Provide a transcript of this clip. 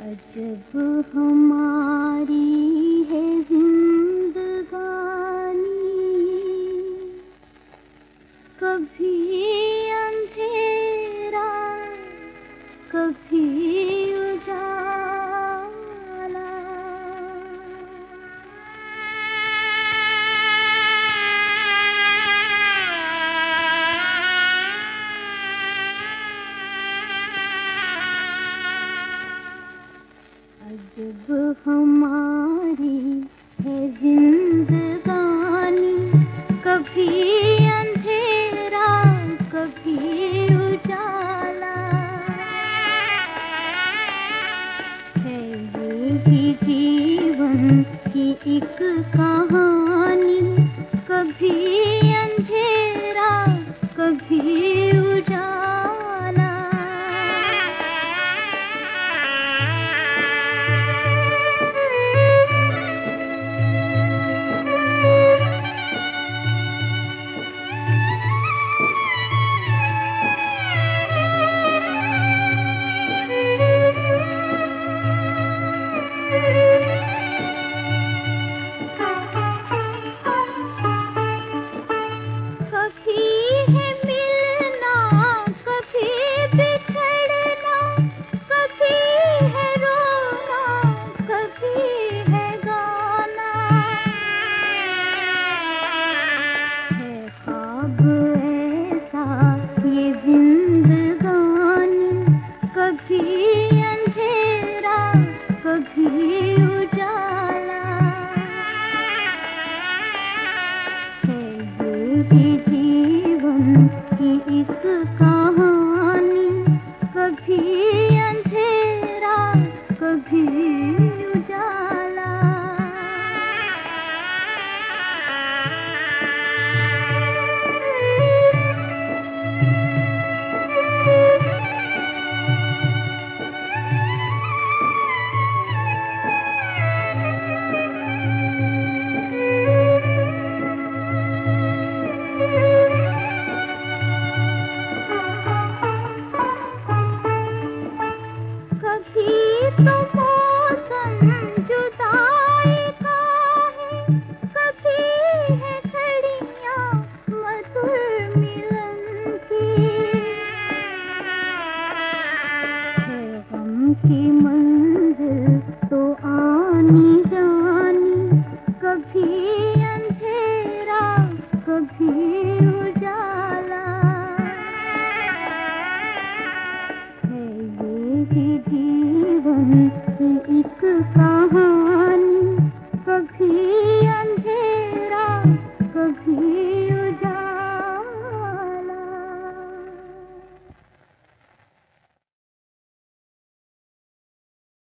अजब हमारी है जिंदगानी, कभी अंधेरा कभी उजाला। अजब हमारी है जिंदगानी, कभी अंधेरा कभी उजाला। है ये भी जीवन की एक कहानी, कभी अंधेरा कभी उजाला। कभी अंधेरा कभी उजाला। है ये भी जीवन की एक कहानी, कभी अंधेरा कभी उजाला। तो मौसम जुदाई का है, कभी है घड़ियां मधुर मिलन की। है गम की मंजिल तो आनी जानी, कभी अंधेरा कभी उजाला। है ये भी जीवन की एक कहानी।